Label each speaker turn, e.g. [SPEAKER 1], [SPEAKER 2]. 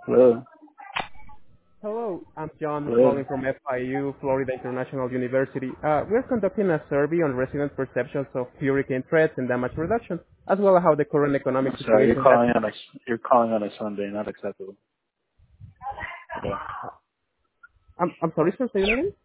[SPEAKER 1] Hello.
[SPEAKER 2] Hello, I'm John
[SPEAKER 1] Hello.
[SPEAKER 2] calling from FIU, Florida International University. We're conducting a survey on resident perceptions of hurricane threats and damage reduction, as well as how the current economic
[SPEAKER 1] I'm sorry.
[SPEAKER 2] situation has...
[SPEAKER 1] You're calling on a Sunday. Not acceptable. Okay.
[SPEAKER 2] I'm sorry, sir, say that again?